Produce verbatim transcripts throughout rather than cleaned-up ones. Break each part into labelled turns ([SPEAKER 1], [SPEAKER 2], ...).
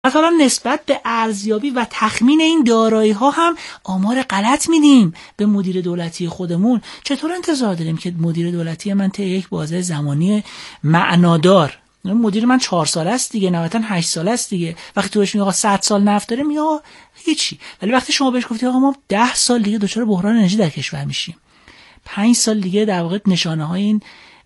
[SPEAKER 1] مثلا نسبت به ارزیابی و تخمین این دارایی ها هم آمار غلط میدیم به مدیر دولتی خودمون. چطور انتظار داریم که مدیر دولتی من طی یک بازه زمانی معنادار، مدیر من چهار ساله است دیگه، نهایتا هشت ساله است دیگه، وقتی تو بهش میگی آقا صد سال نفت داره میگه آقا هیچی، ولی وقتی شما بهش گفتی آقا ما ده سال دیگه دچار بحران انرژی در کشور میشیم، پنج سال دیگه در واقع نشانه های این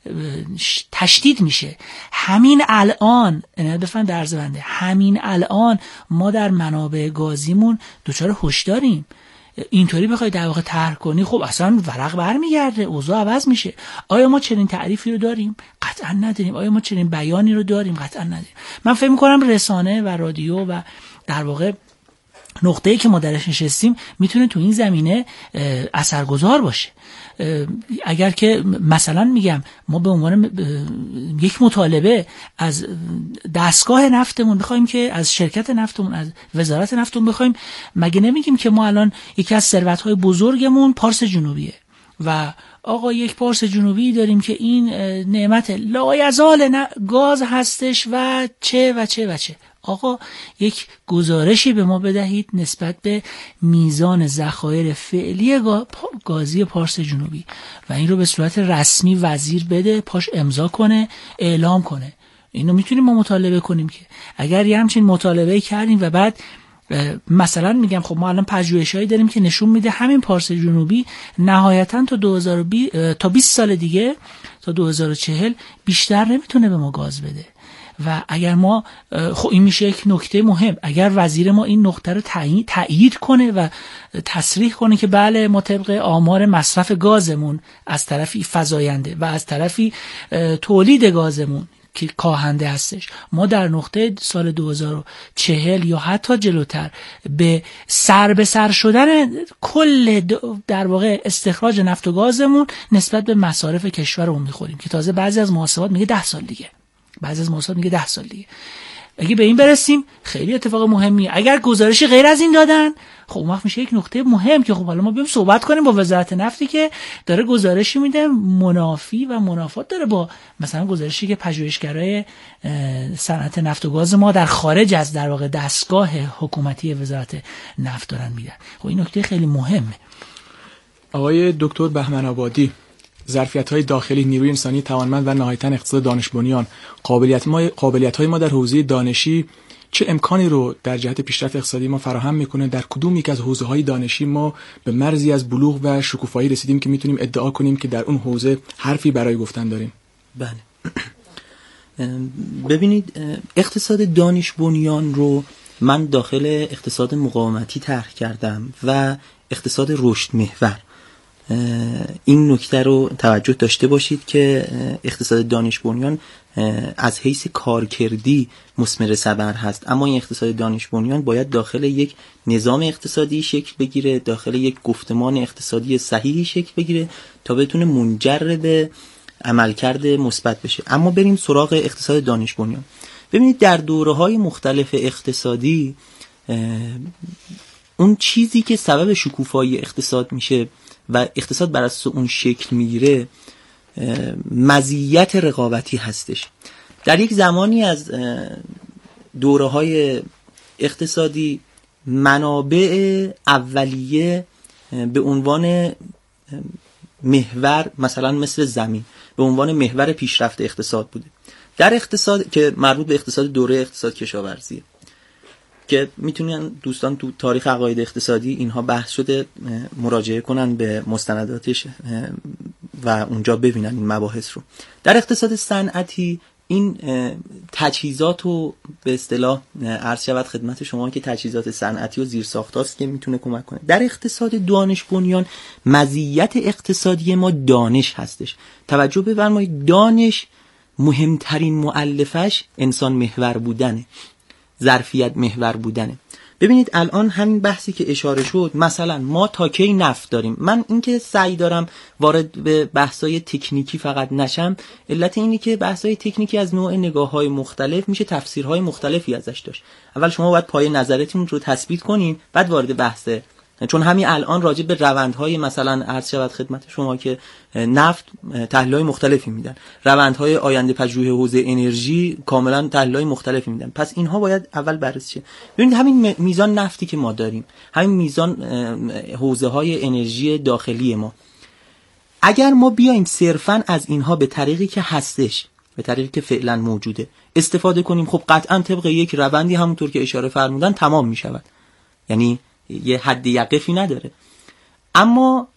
[SPEAKER 1] تشدید میشه، همین الان نه بفهم درز بنده، همین الان ما در منابع گازیمون دچار هشداریم. اینطوری بخوای در واقع طرح کنی خب اصلا ورق برمیگرده، اوضاع عوض میشه. آیا ما چنین تعریفی رو داریم؟ قطعا نداریم. آیا ما چنین بیانی رو داریم؟ قطعا نداریم. من فکر می‌کنم رسانه و رادیو و در واقع نقطه‌ای که ما درش نشستیم میتونه تو این زمینه اثرگذار باشه. اگر که مثلا میگم ما به عنوان یک مطالبه از دستگاه نفتمون بخوایم که از شرکت نفتمون، از وزارت نفتمون بخوایم، مگه نمیگیم که ما الان یکی از ثروت‌های بزرگمون پارس جنوبیه و آقا یک پارس جنوبی داریم که این نعمت لایزال گاز هستش و چه و چه و چه. آقا یک گزارشی به ما بدهید نسبت به میزان ذخایر فعلی گازی پارس جنوبی و این رو به صورت رسمی وزیر بده، پاش امضا کنه، اعلام کنه. اینو میتونیم ما مطالبه کنیم که اگر یه همچین مطالبه کردیم و بعد مثلا میگم خب ما الان پژوهشایی داریم که نشون میده همین پارس جنوبی نهایتا تا دو هزار و بیست تا بیست سال دیگه تا دو هزار و چهل بیشتر نمیتونه به ما گاز بده. و اگر ما خب این میشه یک نکته مهم، اگر وزیر ما این نکته رو تایید کنه و تصریح کنه که بله ما طبق آمار مصرف گازمون از طرفی فزاینده و از طرفی تولید گازمون که کاهنده هستش، ما در نقطه سال دو هزار و چهل یا حتی جلوتر به سر به سر شدن کل در واقع استخراج نفت و گازمون نسبت به مصارف کشورمون میخوریم که تازه بعضی از محاسبات میگه ده سال دیگه، بعضی از محاسبات میگه ده سال دیگه. اگه به این برسیم خیلی اتفاق مهمیه. اگر گزارشی غیر از این دادن خب اون وقت میشه یک نکته مهم که خب حالا ما بیام صحبت کنیم با وزارت نفتی که داره گزارشی میده منافی و منافات داره با مثلا گزارشی که پژوهشگرای صنعت نفت و گاز ما در خارج از در واقع دستگاه حکومتی وزارت نفت دارن میدن. خب این نکته خیلی مهمه.
[SPEAKER 2] آقای دکتر بهمن آبادی، ظرفیت‌های داخلی، نیروی انسانی توانمند و نهایتاً اقتصاد دانش بنیان، قابلیت ما قابلیت‌های ما در حوزه دانشی چه امکانی رو در جهت پیشرفت اقتصادی ما فراهم میکنه؟ در کدوم یک از حوزه‌های دانشی ما به مرزی از بلوغ و شکوفایی رسیدیم که میتونیم ادعا کنیم که در اون حوزه حرفی برای گفتن داریم؟
[SPEAKER 3] بله. ببینید اقتصاد دانش بنیان رو من داخل اقتصاد مقاومتی طرح کردم و اقتصاد رشد محور. این نکته رو توجه داشته باشید که اقتصاد دانش بنیان از حیث کارکردی مثمر ثمر هست، اما این اقتصاد دانش بنیان باید داخل یک نظام اقتصادی شکل بگیره، داخل یک گفتمان اقتصادی صحیحی شکل بگیره تا بتونه منجر به عملکرد مثبت بشه. اما بریم سراغ اقتصاد دانش بنیان. ببینید در دوره‌های مختلف اقتصادی اون چیزی که سبب شکوفایی اقتصاد میشه و اقتصاد بر اساس اون شکل میگیره مزیت رقابتی هستش. در یک زمانی از دوره‌های اقتصادی منابع اولیه به عنوان محور، مثلا مثل زمین، به عنوان محور پیشرفت اقتصاد بوده. در اقتصاد که مربوط به اقتصاد دوره اقتصاد کشاورزیه که میتونن دوستان تو تاریخ عقاید اقتصادی اینها بحث شده مراجعه کنن به مستنداتش و اونجا ببینن این مباحث رو. در اقتصاد صنعتی این تجهیزات رو به اصطلاح عرض شود خدمت شما که تجهیزات صنعتی و زیرساختاست که میتونه کمک کنه. در اقتصاد دانش بنیان مزیت اقتصادی ما دانش هستش. توجه بفرمایید دانش مهمترین مؤلفش انسان محور بودنه، ظرفیت محور بودنه. ببینید الان همین بحثی که اشاره شد، مثلا ما تا کی نفت داریم، من اینکه سعی دارم وارد به بحث‌های تکنیکی فقط نشم، علت اینی که بحث‌های تکنیکی از نوع نگاه‌های مختلف میشه تفسیرهای مختلفی ازش داشت. اول شما باید پایه نظرتون رو تثبیت کنین، بعد وارد بحث چون همین الان راجع به روندهای مثلا عرض شود خدمت شما که نفت تحلیل‌های مختلفی میدن، روندهای آینده پژوهی حوزه انرژی کاملا تحلیل‌های مختلفی میدن. پس اینها باید اول بررسی شه. ببینید همین میزان نفتی که ما داریم، همین میزان حوزه‌های انرژی داخلی ما، اگر ما بیایم صرفاً از اینها به طریقی که هستش، به طریقی که فعلا موجوده استفاده کنیم، خب قطعاً طبق یک روندی همونطور که اشاره فرمودن تمام میشود، یعنی یه حد یقفی نداره. اما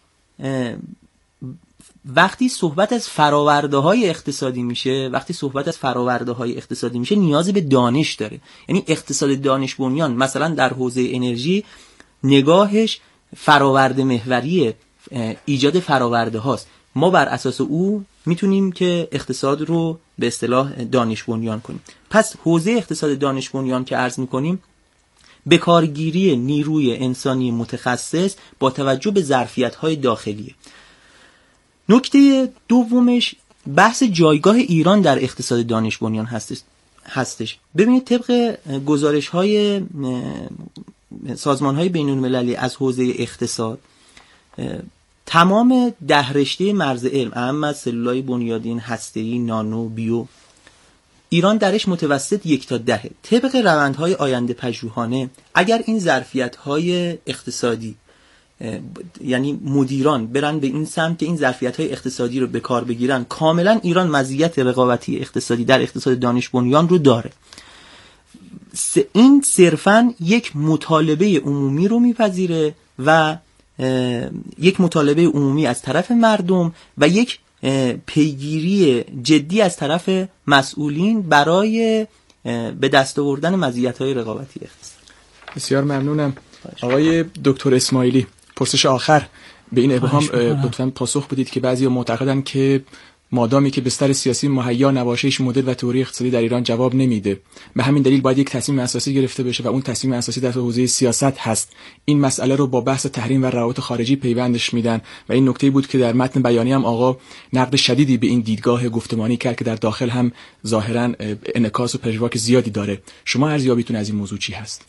[SPEAKER 3] وقتی صحبت از فراورده های اقتصادی میشه، وقتی صحبت از فراورده های اقتصادی میشه نیاز به دانش داره. یعنی اقتصاد دانش بنیان مثلا در حوزه انرژی نگاهش فراورده محوریه، ایجاد فراورده هاست. ما بر اساس او میتونیم که اقتصاد رو به اصطلاح دانش بنیان کنیم. پس حوزه اقتصاد دانش بنیان که عرض میکنیم به کارگیری نیروی انسانی متخصص با توجه به ظرفیت‌های داخلیه. نکته دومش بحث جایگاه ایران در اقتصاد دانش بنیان هستش. هستش. ببینید طبق گزارش‌های سازمان‌های بین‌المللی از حوزه اقتصاد، تمام ده رشته مرز علم، اهم از سلولای بنیادین، هسته‌ای، نانو، بیو، ایران درش متوسط یک تا دهه. طبق روندهای آینده پژوهانه اگر این ظرفیت‌های اقتصادی یعنی مدیران برن به این سمت که این ظرفیت‌های اقتصادی رو به کار بگیرن، کاملا ایران مزیت رقابتی اقتصادی در اقتصاد دانش بنیان رو داره. این صرفاً یک مطالبه عمومی رو میپذیره و یک مطالبه عمومی از طرف مردم و یک پیگیری جدی از طرف مسئولین برای به دست آوردن مزیت‌های رقابتی اقتصادی.
[SPEAKER 2] بسیار ممنونم. آقای دکتر اسماعیلی، پرسش آخر به این ابهام لطفاً پاسخ بدید که بعضی معتقدن که مادامی که بستر سیاسی مهیا نباشه هیچ مدل و تئوری اقتصادی در ایران جواب نمیده. به همین دلیل باید یک تصمیم اساسی گرفته بشه و اون تصمیم اساسی در حوزه سیاست هست. این مسئله رو با بحث تحریم و روابط خارجی پیوندش میدن و این نکته بود که در متن بیانیه هم آقا نقد شدیدی به این دیدگاه گفتمانی کرد که در داخل هم ظاهراً انعکاس و پژواک زیادی داره. شما ارزیابیتون از این موضوع چی هست؟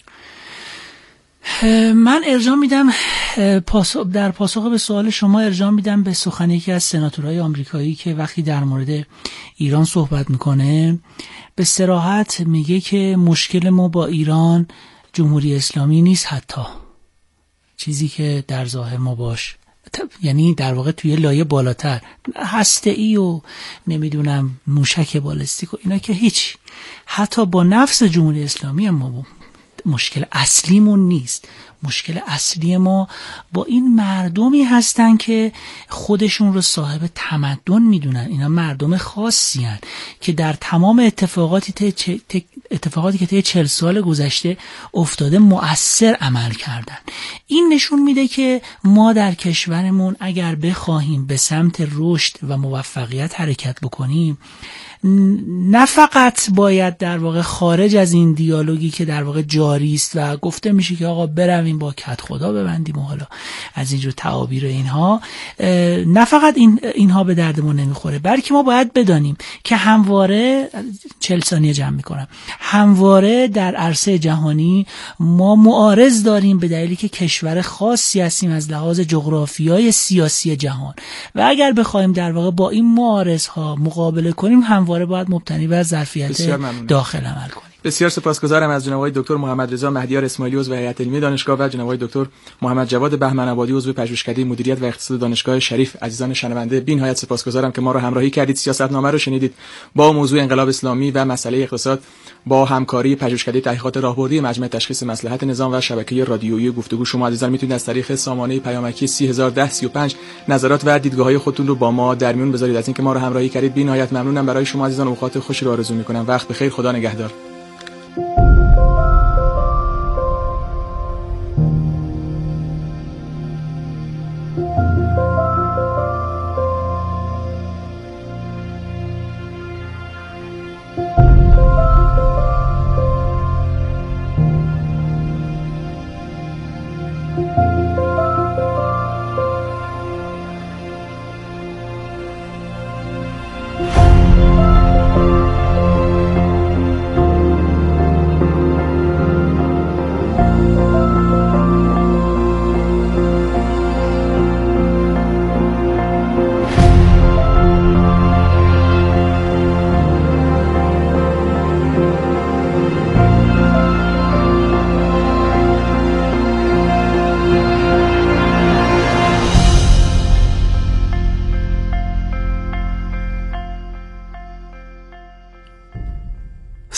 [SPEAKER 1] من ارجاع میدم پاسخ در پاسخ به سوال شما ارجاع میدم به سخن یکی از سناتورهای آمریکایی که وقتی در مورد ایران صحبت میکنه به صراحت میگه که مشکل ما با ایران جمهوری اسلامی نیست، حتی چیزی که در ظاهر ما باش، یعنی در واقع توی لایه بالاتر هسته‌ای و نمیدونم موشک بالستیک و اینا که هیچ، حتی با نفس جمهوری اسلامی هم ما مشکل اصلیمون نیست. مشکل اصلی ما با این مردمی هستن که خودشون رو صاحب تمدن میدونن. اینا مردم خاصی هن که در تمام اتفاقاتی ت... اتفاقاتی که طی چهل سال گذشته افتاده مؤثر عمل کردن. این نشون میده که ما در کشورمون اگر بخواهیم به سمت رشد و موفقیت حرکت بکنیم، نه فقط باید در واقع خارج از این دیالوگی که در واقع جاری است و گفته میشه که آقا برویم با کد خدا ببندیم و حالا از اینجور تعابیر اینها، نه فقط این اینها به دردمون نمیخوره، بلکه ما باید بدانیم که همواره چهل ثانیه جمع میکنم همواره در عرصه جهانی ما معارض داریم به دلیلی که کشور خاصی هستیم از لحاظ جغرافیای سیاسی جهان و اگر بخوایم در واقع با این معارض ها مقابله کنیم همواره باید مبتنی بر ظرفیت داخل عمل کنیم.
[SPEAKER 2] بسیار سپاسگزارم از جناب آقای دکتر محمد رضا مهدیار اسماعیلی عضو هیئت علمی دانشگاه و جناب آقای دکتر محمد جواد بهمن‌آبادی عضو پژوهشکده مدیریت و اقتصاد دانشگاه شریف. عزیزان شنونده بی نهایت سپاسگزارم که ما رو همراهی کردید. سیاستنامه رو شنیدید با موضوع انقلاب اسلامی و مسئله اقتصاد با همکاری پژوهشکده تحقیقات راهبردی مجمع تشخیص مصلحت نظام و شبکه رادیویی گفتگو. شما عزیزان میتونید از طریق سامانه پیامکی سی هزار و ده سی و پنج نظرات و دیدگاه‌های خودتون رو با ما در میون بذارید. از اینکه ما رو همراهی کردید بی نهایت ممنونم. برای شما عزیزان اوقات خوشی رو آرزو می‌کنم. وقت بخیر. خدا نگهدار.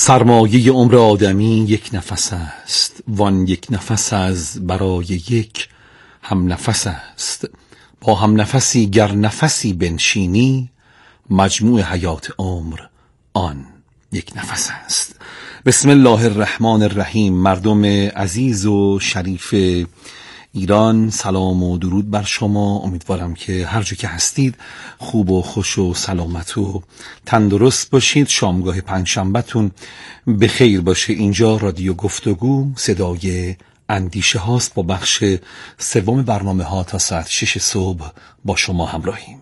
[SPEAKER 4] سرمایه عمر آدمی یک نفس است، وان یک نفس از برای یک هم نفس است. با هم نفسی گر نفسی بنشینی، مجموع حیات عمر آن یک نفس است. بسم الله الرحمن الرحیم. مردم عزیز و شریف ایران، سلام و درود بر شما. امیدوارم که هر جا که هستید خوب و خوش و سلامت و تندرست باشید. شامگاه پنجشنبه‌تون به خیر باشه. اینجا رادیو گفتگو، صدای اندیشه هاست. با بخش سوم برنامه ها تا ساعت شش صبح با شما همراهیم.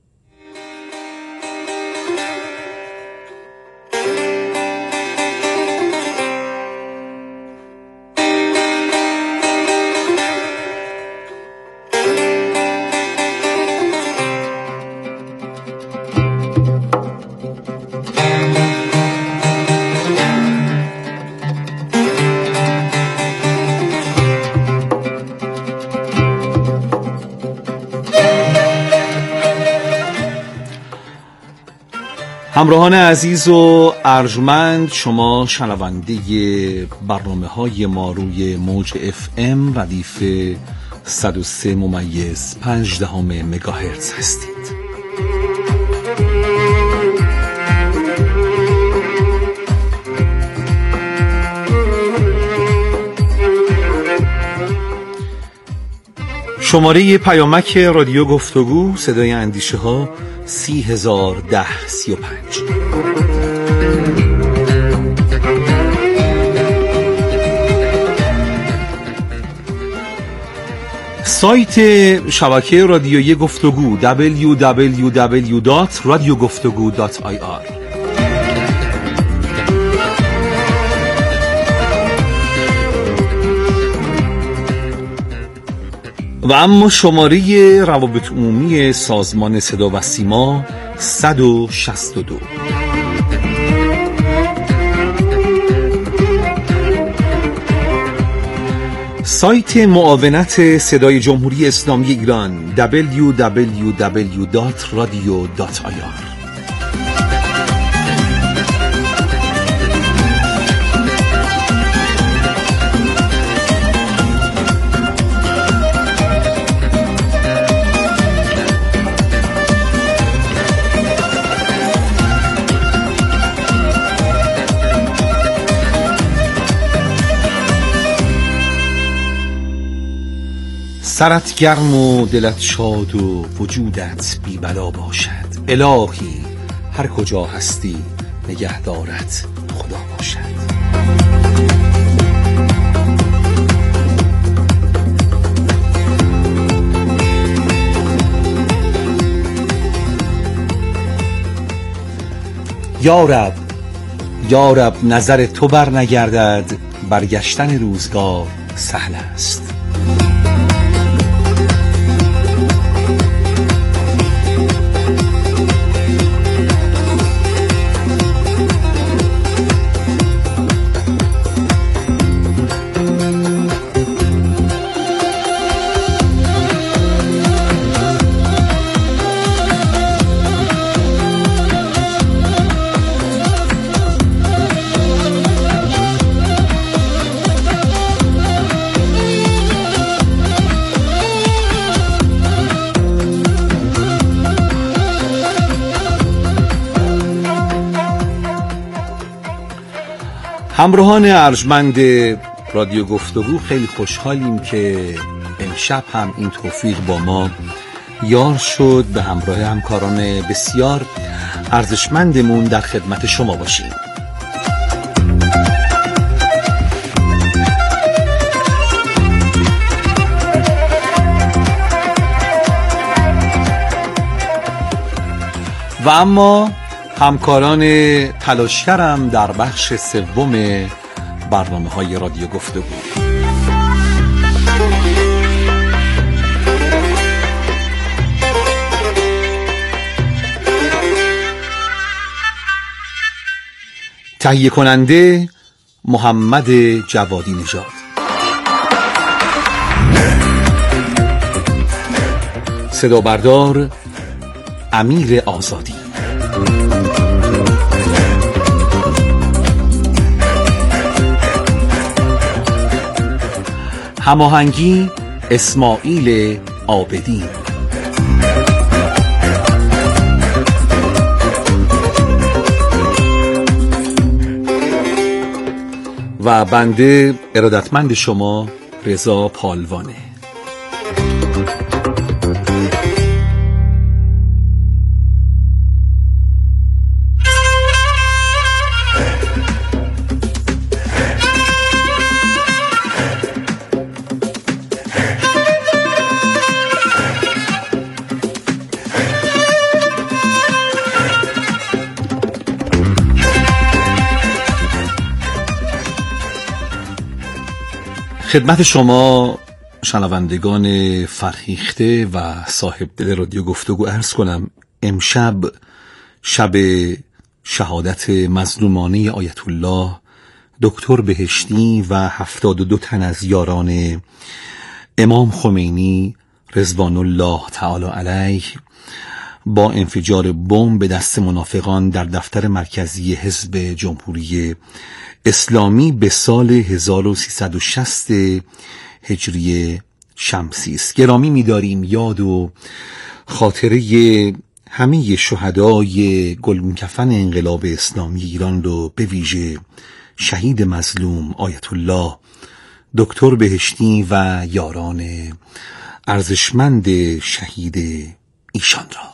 [SPEAKER 4] همراهان عزیز و ارجمند، شما شنونده برنامه های ما روی موج اف ام ردیف صد و سه ممیز پنج دهم مگاهرتز هستید. شماره پیامک رادیو گفتگو، صدای اندیشه ها، سی هزار ده سی و پنج. سایت شبکه رادیویی گفتگو دبلیو دبلیو دبلیو دات رادیو گفتگو دات آی آر. و اما شماره روابط عمومی سازمان صدا و سیما صد و شصت و دو. سایت معاونت صدای جمهوری اسلامی ایران دبلیو دبلیو دبلیو دات رادیو دات آی آر. سرت گرم و دلت شاد و وجودت بی بلا باشد. الهی هر کجا هستی نگهدارت خدا باشد. یا رب، یا رب نظر تو بر نگردد، برگشتن روزگار سهل است. همراهان ارجمند رادیو گفتگو، خیلی خوشحالیم که امشب هم این توفیق با ما یار شد. به همراه همکاران بسیار ارزشمندمون در خدمت شما باشیم. و اما همکاران تلاشگرم در بخش سوم برنامه های رادیو گفتگو. تهیه کننده محمد جوادی نژاد، صدا بردار امیر آزادی. هماهنگی اسماعیل عابدی. و بنده ارادتمند شما رضا پالوانه. خدمت شما شنوندگان فرهیخته و صاحب دل رادیو گفتگو عرض کنم امشب شب شهادت مظلومانه آیت الله دکتر بهشتی و هفتاد و دو تن از یاران امام خمینی رضوان الله تعالی علیه با انفجار بمب به دست منافقان در دفتر مرکزی حزب جمهوری اسلامی به سال هزار و سیصد و شصت هجری شمسی است. گرامی می‌داریم یاد و خاطره همه شهدای گلگونکفن انقلاب اسلامی ایران رو به ویژه شهید مظلوم آیت الله دکتر بهشتی و یاران ارزشمند شهید ایشان را.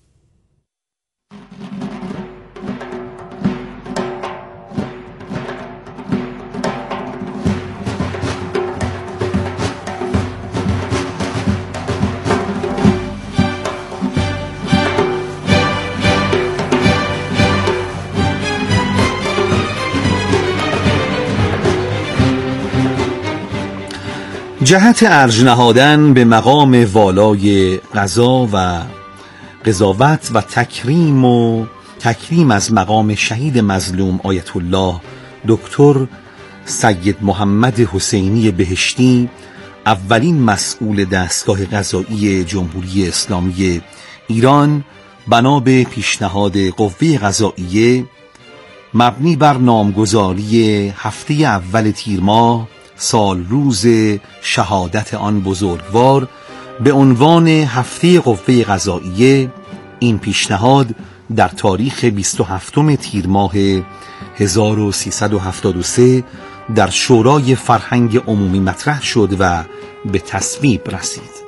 [SPEAKER 4] جهت ارج نهادن به مقام والای قضا و قضاوت و تکریم و تکریم از مقام شهید مظلوم آیت الله دکتر سید محمد حسینی بهشتی اولین مسئول دستگاه قضایی جمهوری اسلامی ایران بنا به پیشنهاد قوه قضاییه مبنی بر نامگذاری هفته اول تیر ماه سال روز شهادت آن بزرگوار به عنوان هفته قوه قضاییه، این پیشنهاد در تاریخ بیست و هفتم تیر ماه هزار و سیصد و هفتاد و سه در شورای فرهنگ عمومی مطرح شد و به تصویب رسید.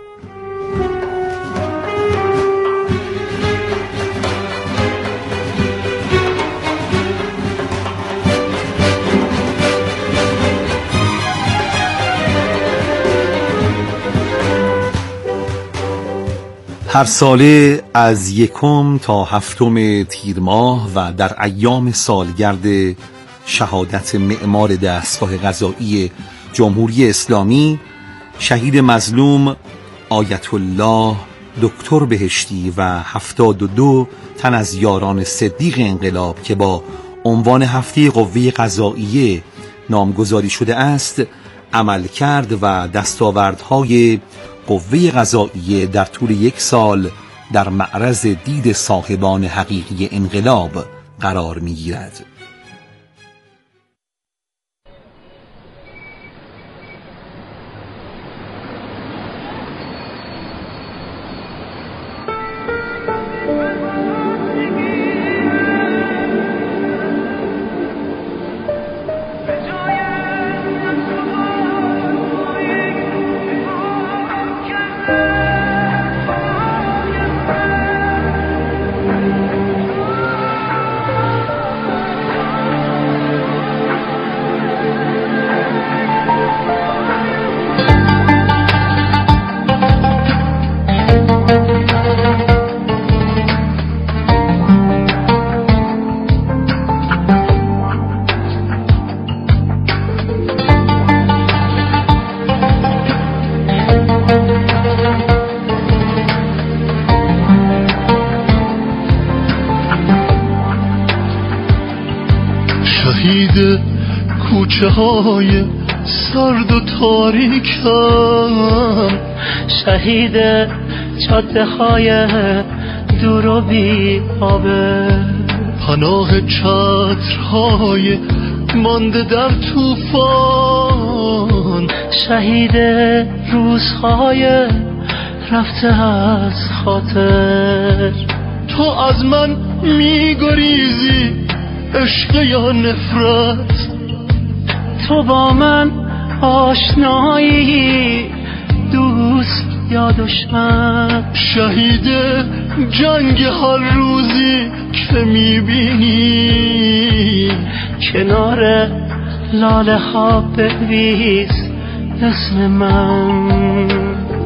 [SPEAKER 4] هر ساله از یکم تا هفتم تیر ماه و در ایام سالگرد شهادت معمار دستگاه قضایی جمهوری اسلامی شهید مظلوم آیت الله دکتر بهشتی و هفتاد و دو تن از یاران صدیق انقلاب که با عنوان هفته قوه قضاییه نامگذاری شده است عمل کرد و دستاوردهای قوه قضاییه در طول یک سال در معرض دید صاحبان حقیقی انقلاب قرار می‌گیرد.
[SPEAKER 5] شهید کوچه های سرد و تاریکم،
[SPEAKER 6] شهید جاده های دور و بی آبه،
[SPEAKER 5] پناه چترهای مانده در طوفان،
[SPEAKER 6] شهید روزهای رفته از خاطر.
[SPEAKER 5] تو از من میگریزی عشق یا نفرت؟
[SPEAKER 6] تو با من آشنایی دوست یا دشمن؟
[SPEAKER 5] شهید جنگ هر روزی که میبینی
[SPEAKER 6] کنار لاله ها بنویس اسم من.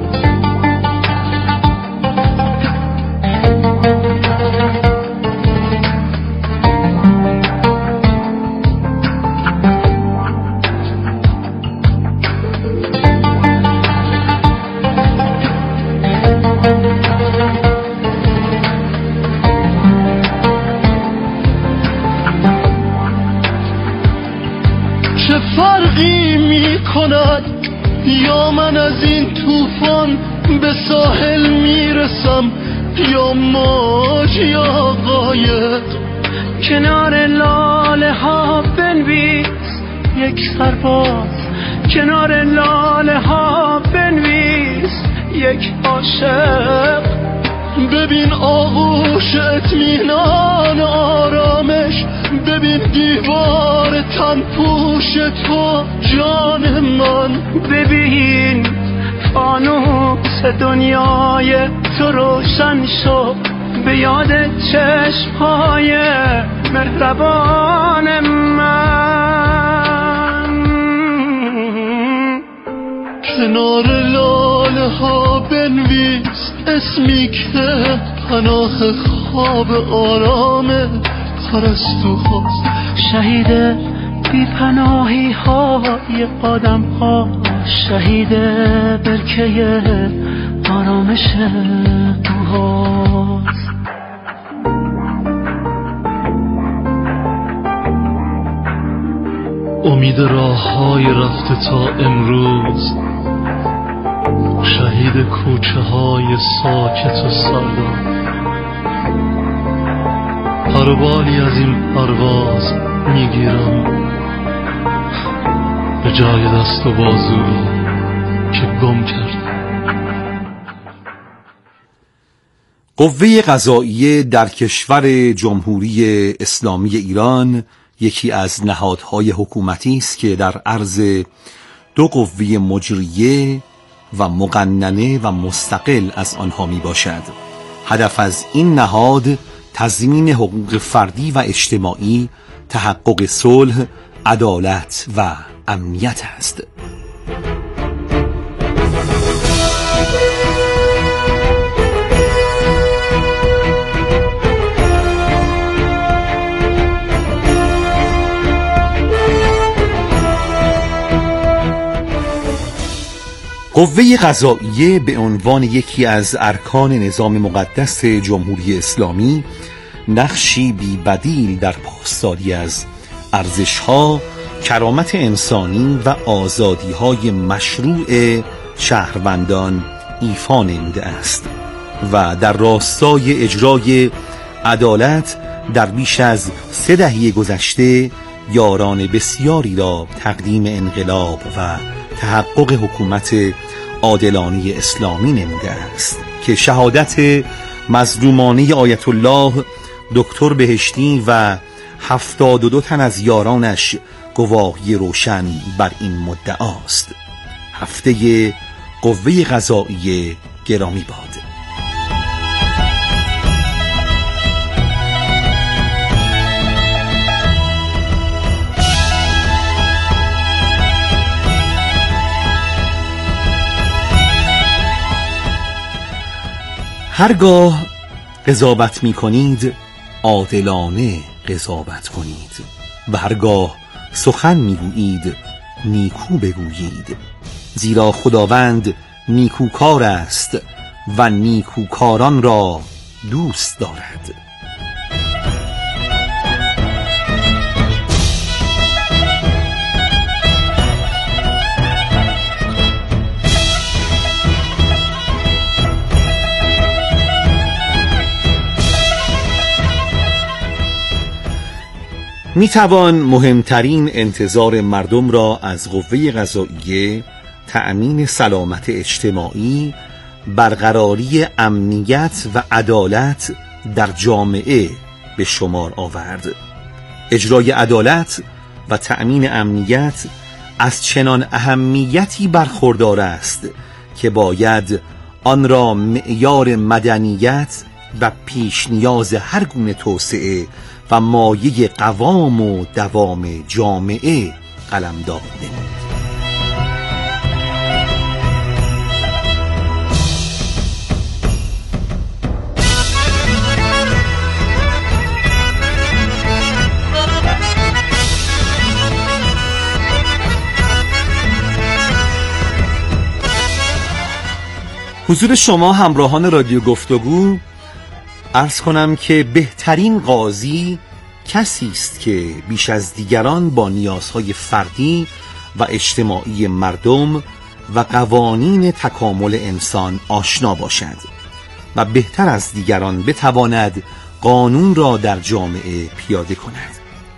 [SPEAKER 5] چه فرقی می کند یا من از این طوفان به ساحل میرسم یا موج یا قایق؟
[SPEAKER 6] کنار لاله ها بنویس یک سرباز، کنار لاله ها بنویس یک عاشق.
[SPEAKER 5] ببین آغوش اطمینان آرامش، ببین دیوار تن پوش تو جان من.
[SPEAKER 6] ببین فانوس دنیای تو روشن شد به یاد چشمهای مهربان من.
[SPEAKER 5] کنار لاله ها بنویس اسمی که پناه خواب آرام پرستو هاست.
[SPEAKER 6] شهید بی پناهی های قدم ها، شهید برکه آرامش روحاست.
[SPEAKER 5] امید راه های رفته تا امروز، شهید کوچه های ساکت و سرد. پروبالی از این پرواز میگیرم به جای دست و بازویی که گم کردم.
[SPEAKER 4] قوه قضاییه در کشور جمهوری اسلامی ایران یکی از نهادهای حکومتی است که در عرض دو قوه مجریه و مقننه و مستقل از آنها می باشد. هدف از این نهاد تضمین حقوق فردی و اجتماعی، تحقق صلح، عدالت و امنیت است. قوه قضاییه به عنوان یکی از ارکان نظام مقدس جمهوری اسلامی نقشی بی بدیل در پاسداری از ارزش‌ها، کرامت انسانی و آزادی‌های مشروع شهروندان ایفا نموده است و در راستای اجرای عدالت در بیش از سه دهه گذشته یاران بسیاری را تقدیم انقلاب و تحقق حکومت عادلانه اسلامی نموده است که شهادت مظلومانه آیت الله دکتر بهشتی و هفتاد و دو تن از یارانش گواهی روشن بر این مدعاست. هفته قوه قضاییه گرامی باد. هرگاه قضاوت می کنید عادلانه قضاوت کنید و هرگاه سخن می گویید نیکو بگویید، زیرا خداوند نیکوکار است و نیکوکاران را دوست دارد. می توان مهمترین انتظار مردم را از قوه قضاییه تأمین سلامت اجتماعی، برقراری امنیت و عدالت در جامعه به شمار آورد. اجرای عدالت و تأمین امنیت از چنان اهمیتی برخوردار است که باید آن را معیار مدنیت و پیش نیاز هر گونه توسعه و مایه قوام و دوام جامعه قلمداد نمود. حضور شما همراهان رادیو گفتگو، عرض کنم که بهترین قاضی کسی است که بیش از دیگران با نیازهای فردی و اجتماعی مردم و قوانین تکامل انسان آشنا باشد و بهتر از دیگران بتواند قانون را در جامعه پیاده کند.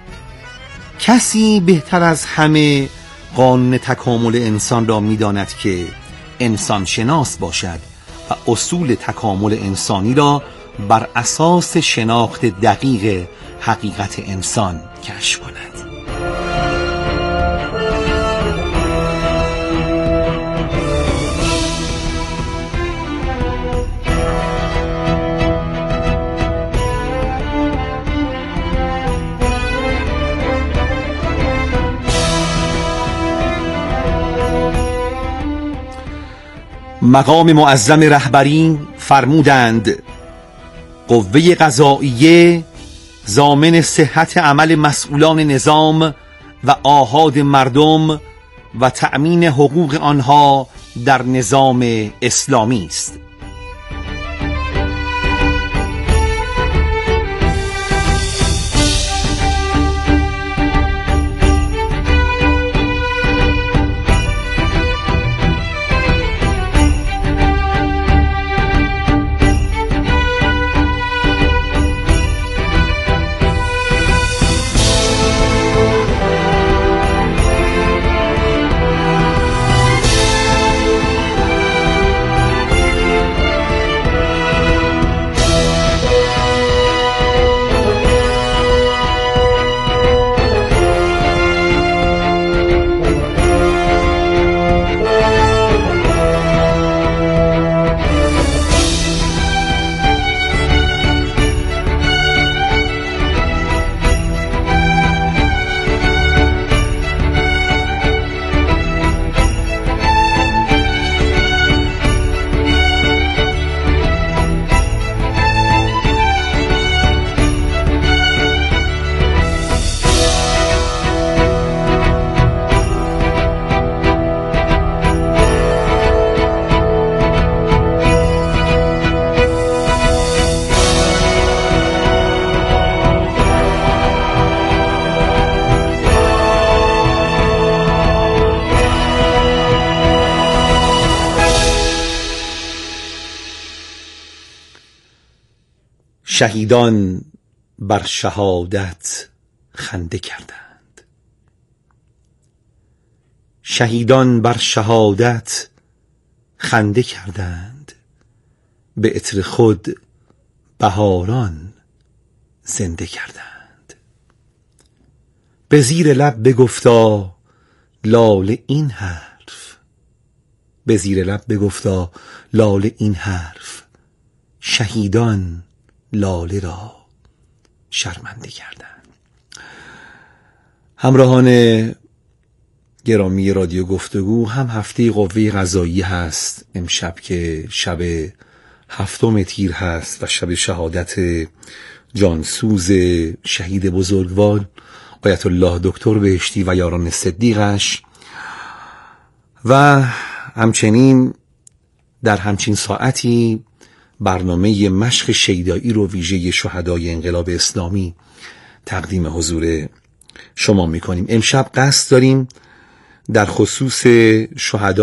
[SPEAKER 4] کسی بهتر از همه قانون تکامل انسان را می‌داند که انسان شناس باشد و اصول تکامل انسانی را بر اساس شناخت دقیق حقیقت انسان کشف کند. مقام معظم رهبری فرمودند قوه قضائیه ضامن صحت عمل مسئولان نظام و آحاد مردم و تأمین حقوق آنها در نظام اسلامی است. شهیدان بر شهادت خنده کردند. شهیدان بر شهادت خنده کردند، به عطر خود بهاران زنده کردند. به زیر لب بگفتا لاله این حرف، به زیر لب بگفتا لاله این حرف، شهیدان لاله را شرمنده کردند. همراهان گرامی رادیو گفتگو، هم هفته قوه قضاییه هست امشب که شب هفتم تیر هست و شب شهادت جانسوز شهید بزرگوار آیت الله دکتر بهشتی و یاران صدیقش، و همچنین در همچین ساعتی برنامه مشق شیدایی رو ویژه شهدای انقلاب اسلامی تقدیم حضور شما میکنیم. امشب قصد داریم در خصوص شهدای